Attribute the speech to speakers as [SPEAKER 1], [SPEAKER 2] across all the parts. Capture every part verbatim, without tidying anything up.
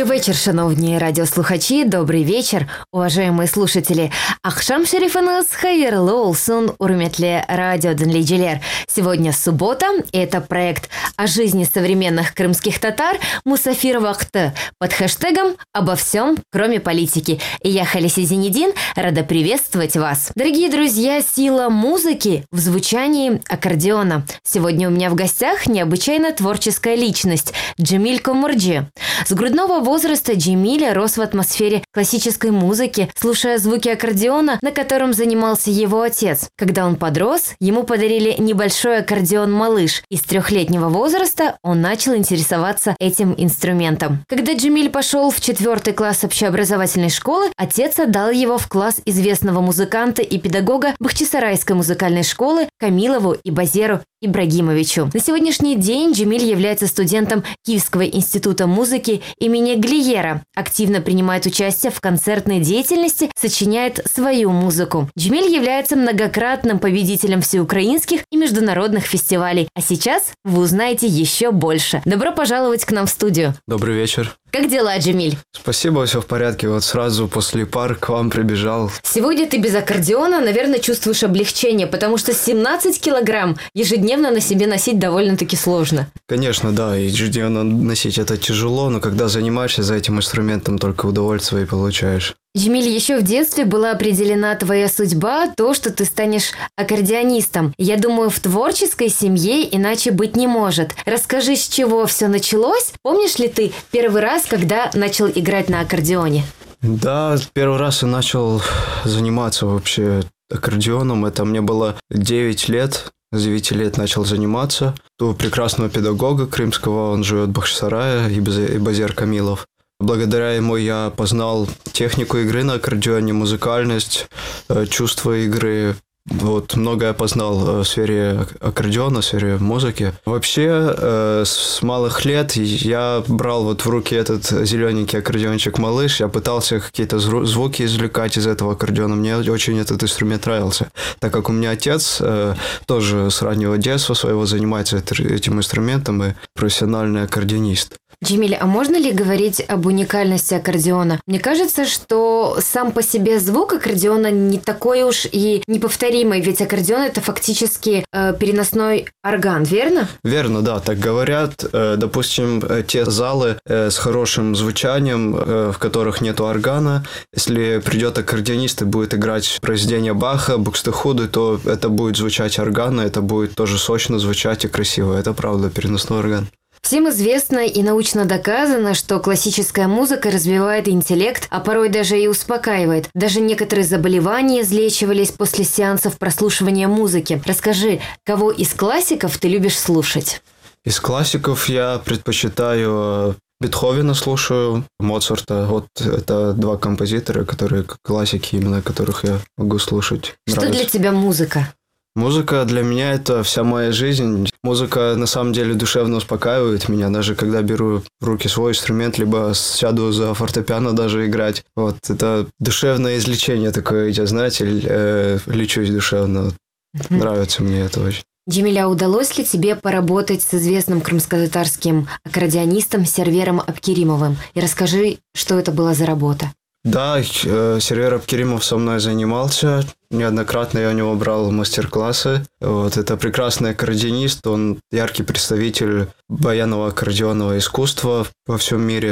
[SPEAKER 1] вечір, шановні радіослухачі, добрый вечер, уважаемые слушатели. Ахшам шерифанас хайырлы олсун, урметле радио Денлиджелер. Сегодня суббота, и это проект о жизни современных крымских татар «Мусафир Вахты» под хэштегом «Обо всем, кроме политики». И я, Халиси Зенедин, рада приветствовать вас. Дорогие друзья, сила музыки в звучании аккордеона. Сегодня у меня в гостях необычайно творческая личность Джемиль Комурджи. С грудного возраста Джемиль рос в атмосфере классической музыки, слушая звуки аккордеона, на котором занимался его отец. Когда он подрос, ему подарили небольшой аккордеон-малыш, и с трехлетнего возраста он начал интересоваться этим инструментом. Когда Джемиль пошел в четвертый класс общеобразовательной школы, отец отдал его в класс известного музыканта и педагога Бахчисарайской музыкальной школы Камилову и Базеру Ибрагимовичу. На сегодняшний день Джемиль является студентом Киевского института музыки имени Глиера, активно принимает участие в концертной деятельности, сочиняет свою музыку. Джемиль является многократным победителем всеукраинских и международных фестивалей. А сейчас вы узнаете еще больше. Добро пожаловать к нам в студию.
[SPEAKER 2] Добрый вечер.
[SPEAKER 1] Как дела, Джемиль?
[SPEAKER 2] Спасибо, все в порядке. Вот сразу после пар к вам прибежал.
[SPEAKER 1] Сегодня ты без аккордеона, наверное, чувствуешь облегчение, потому что семнадцать килограмм ежедневно на себе носить довольно-таки сложно.
[SPEAKER 2] Конечно, да, ежедневно носить это тяжело, но когда занимаешься за этим инструментом, только удовольствие получаешь.
[SPEAKER 1] Джемиль, еще в детстве была определена твоя судьба, то, что ты станешь аккордеонистом. Я думаю, в творческой семье иначе быть не может. Расскажи, с чего все началось? Помнишь ли ты первый раз, когда начал играть на аккордеоне?
[SPEAKER 2] Да, первый раз я начал заниматься вообще аккордеоном. Это мне было девять лет. С девяти лет начал заниматься. У прекрасного педагога крымского, он живет в Бахчисарае, Базер Камилов. Благодаря ему я познал технику игры на аккордеоне, музыкальность, чувство игры. Вот, многое познал в сфере аккордеона, в сфере музыки. Вообще, с малых лет я брал вот в руки этот зелененький аккордеончик-малыш, я пытался какие-то звуки извлекать из этого аккордеона. Мне очень этот инструмент нравился, так как у меня отец тоже с раннего детства своего занимается этим инструментом и профессиональный аккордеонист.
[SPEAKER 1] Джемиль, а можно ли говорить об уникальности аккордеона? Мне кажется, что сам по себе звук аккордеона не такой уж и неповторимый, ведь аккордеон – это фактически э, переносной орган, верно?
[SPEAKER 2] Верно, да, так говорят. Э, допустим, те залы э, с хорошим звучанием, э, в которых нету органа, если придет аккордеонист и будет играть произведение Баха, Букстехуды, то это будет звучать органно, это будет тоже сочно звучать и красиво. Это правда, переносной орган.
[SPEAKER 1] Всем известно и научно доказано, что классическая музыка развивает интеллект, а порой даже и успокаивает. Даже некоторые заболевания излечивались после сеансов прослушивания музыки. Расскажи, кого из классиков ты любишь слушать?
[SPEAKER 2] Из классиков я предпочитаю Бетховена, слушаю, Моцарта. Вот это два композитора, которые классики, именно которых я могу слушать.
[SPEAKER 1] Что
[SPEAKER 2] Нравится.
[SPEAKER 1] для тебя музыка?
[SPEAKER 2] Музыка для меня – это вся моя жизнь. Музыка на самом деле душевно успокаивает меня. Даже когда беру в руки свой инструмент, либо сяду за фортепиано даже играть. Вот это душевное излечение такое, я, знаете, э, лечусь душевно. Нравится мне это очень.
[SPEAKER 1] Джемиль, а удалось ли тебе поработать с известным крымско-татарским аккордеонистом Сервером Абкеримовым? И расскажи, что это была за работа.
[SPEAKER 2] Да, Сервер Абкеримов со мной занимался. Неоднократно я у него брал мастер-классы. Вот, это прекрасный аккордеонист, он яркий представитель баянного аккордеонного искусства во всем мире.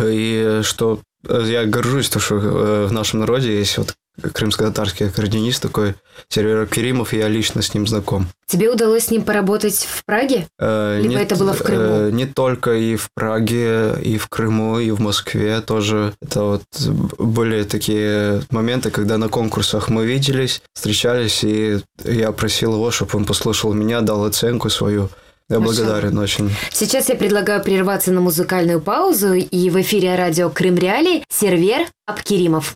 [SPEAKER 2] И что я горжусь, то, что в нашем народе есть вот крымско-татарский аккордеонист такой, Сервер Абкеримов, и я лично с ним знаком.
[SPEAKER 1] Тебе удалось с ним поработать в Праге?
[SPEAKER 2] Э,
[SPEAKER 1] Либо
[SPEAKER 2] не,
[SPEAKER 1] это было в Крыму?
[SPEAKER 2] Э, не только и в Праге, и в Крыму, и в Москве тоже. Это вот были такие моменты, когда на конкурсах мы виделись, встречались, и я просил его, чтобы он послушал меня, дал оценку свою. Я Хорошо. благодарен очень.
[SPEAKER 1] Сейчас я предлагаю прерваться на музыкальную паузу, и в эфире радио Крым Реалии Сервер Абкеримов.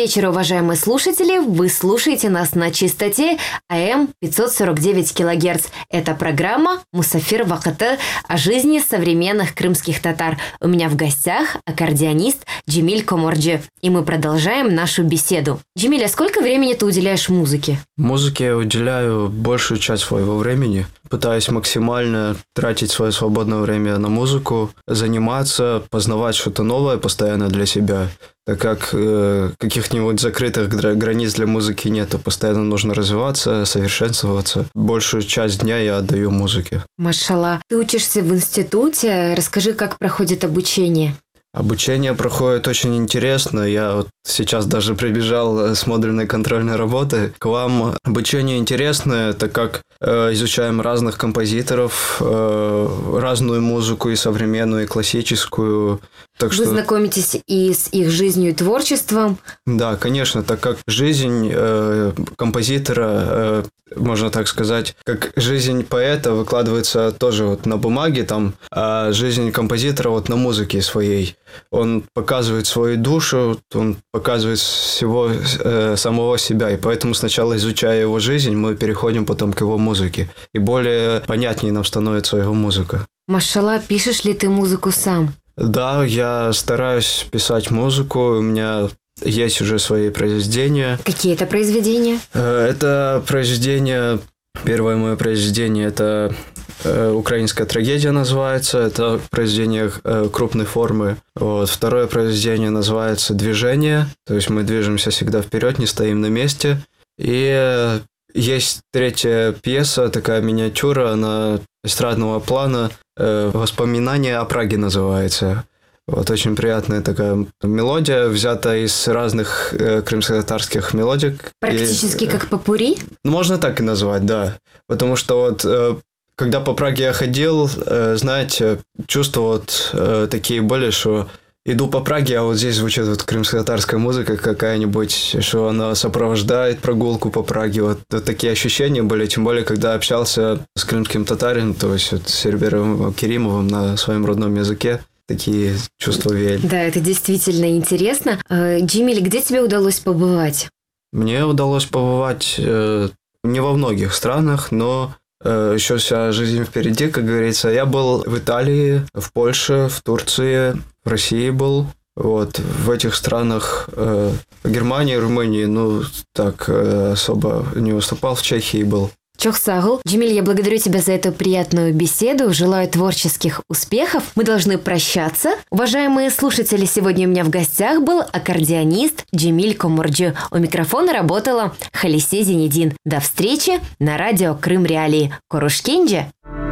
[SPEAKER 1] вечер, уважаемые слушатели. Вы слушаете нас на частоте А М пятьсот сорок девять килогерц. Это программа «Мусафир Вакыты» о жизни современных крымских татар. У меня в гостях аккордеонист Джемиль Коморджи. И мы продолжаем нашу беседу. Джемиль, а сколько времени ты уделяешь музыке?
[SPEAKER 2] Музыке я уделяю большую часть своего времени. Пытаюсь максимально тратить свое свободное время на музыку, заниматься, познавать что-то новое постоянно для себя. Так как э, каких-нибудь закрытых границ для музыки нет, то постоянно нужно развиваться, совершенствоваться. Большую часть дня я отдаю музыке.
[SPEAKER 1] Машалла. Ты учишься в институте. Расскажи, как проходит обучение.
[SPEAKER 2] Обучение проходит очень интересно. Я вот сейчас даже прибежал с модульной контрольной работы к вам. Обучение интересное, так как э, изучаем разных композиторов, э, разную музыку, и современную, и классическую. Так
[SPEAKER 1] Вы
[SPEAKER 2] что...
[SPEAKER 1] знакомитесь и с их жизнью и творчеством?
[SPEAKER 2] Да, конечно, так как жизнь э, композитора, э, можно так сказать, как жизнь поэта выкладывается тоже вот на бумаге, там, а жизнь композитора вот на музыке своей. Он показывает свою душу, он показывает всего э, самого себя, и поэтому сначала, изучая его жизнь, мы переходим потом к его музыке, и более понятнее нам становится его музыка.
[SPEAKER 1] Машалла, пишешь ли ты музыку сам?
[SPEAKER 2] Да, я стараюсь писать музыку, у меня есть уже свои произведения.
[SPEAKER 1] Какие это произведения?
[SPEAKER 2] Это произведение, первое мое произведение, это «Украинская трагедия» называется, это произведение крупной формы. Вот. Второе произведение называется «Движение», то есть мы движемся всегда вперед, не стоим на месте. И есть третья пьеса, такая миниатюра, она эстрадного плана, «Воспоминания о Праге» называется. Вот очень приятная такая мелодия, взята из разных э, крымско-татарских мелодик.
[SPEAKER 1] Практически
[SPEAKER 2] и,
[SPEAKER 1] как попурри?
[SPEAKER 2] Ну, можно так и назвать, да. Потому что вот, э, когда по Праге я ходил, э, знаете, чувства вот э, такие были, что иду по Праге, а вот здесь звучит вот крымско-татарская музыка какая-нибудь, что она сопровождает прогулку по Праге. Вот, вот такие ощущения были, тем более, когда общался с крымским татарином, то есть вот с Сербером Керимовым на своем родном языке. Такие чувства веяли.
[SPEAKER 1] Да, это действительно интересно. Джемиль, где тебе удалось побывать?
[SPEAKER 2] Мне удалось побывать э, не во многих странах, но э, еще вся жизнь впереди, как говорится. Я был в Италии, в Польше, в Турции, в России был. Вот, в этих странах, э, в Германии, Румынии, ну, так э, особо не выступал, в Чехии был.
[SPEAKER 1] Чохсагл. Джемиль, я благодарю тебя за эту приятную беседу. Желаю творческих успехов. Мы должны прощаться. Уважаемые слушатели, сегодня у меня в гостях был аккордеонист Джемиль Коморджи. У микрофона работала Халисе Зенедин. До встречи на радио Крым Реалии. Корушкенджи.